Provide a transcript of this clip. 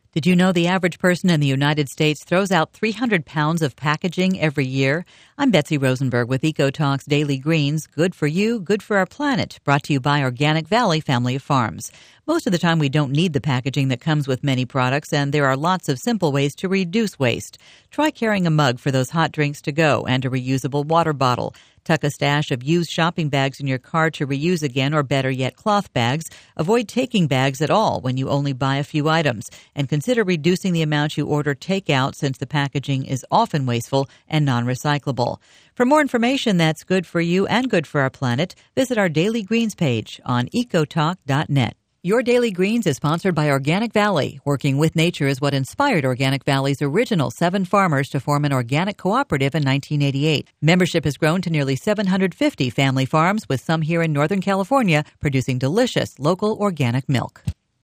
Did you know the average person in the United States throws out 300 pounds of packaging every year? I'm Betsy Rosenberg with EcoTalk's Daily Greens, good for you, good for our planet, brought to you by Organic Valley Family of Farms. Most of the time we don't need the packaging that comes with many products, and there are lots of simple ways to reduce waste. Try carrying a mug for those hot drinks to go and a reusable water bottle. Tuck a stash of used shopping bags in your car to reuse again, or better yet, cloth bags. Avoid taking bags at all when you only buy a few items. And consider reducing the amount you order takeout, since the packaging is often wasteful and non-recyclable. For more information that's good for you and good for our planet, visit our Daily Greens page on ecotalk.net. Your Daily Greens is sponsored by Organic Valley. Working with nature is what inspired Organic Valley's original 7 farmers to form an organic cooperative in 1988. Membership has grown to nearly 750 family farms, with some here in Northern California producing delicious local organic milk.